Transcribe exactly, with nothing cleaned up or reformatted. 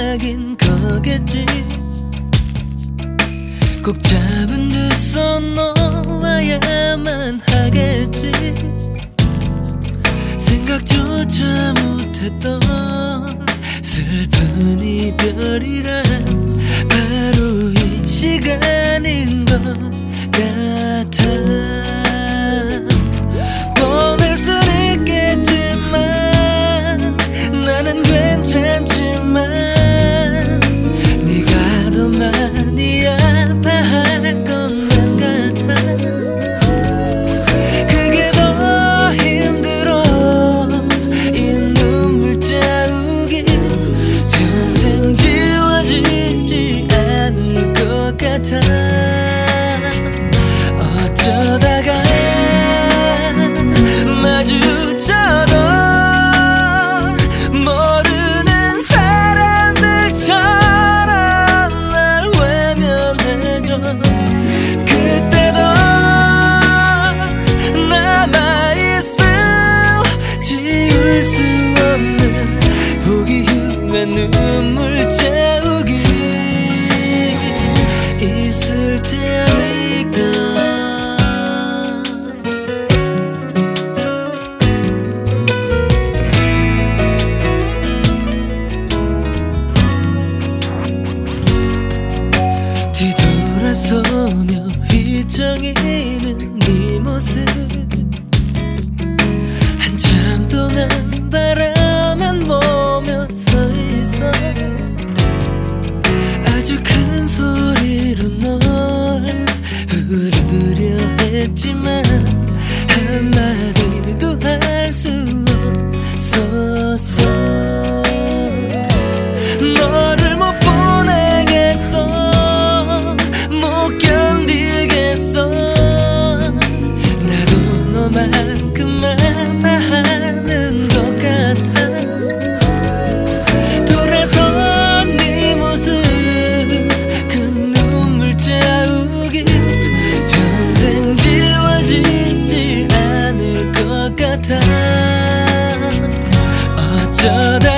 생각인 거겠지. 꼭 잡은 두 손 놓아야만 하겠지. 생각조차 못했던 슬픈 이별이란 바로 이 시간인 것 같아. 보낼 순 있겠지만 나는 괜찮지만 네가 더 많이 아파할 것만 같아. 그게 더 힘들어. 이 눈물 자국이 평생 지워지지 않을 것 같아. 어쩌다가 마주쳐도 모르는 사람들처럼 날 외면해줘. 그때도 남아있어 지울 수 없는 보기 흉한 눈물 자국이 있을 테니까. 뒤돌아서며 휘청이는 네 모습 한참 동안 바라만 보며 서 있어. 아주 큰 소리로 널 부르려 했지만 한마디도 할 수 없었어. 너를 못 보내겠어. 못 견디겠어. 나도 너만큼 아파하는 것 같아. 돌아선 네 모습 그 눈물 자국이 평생 지워지지 않을 것 같아. 어쩌다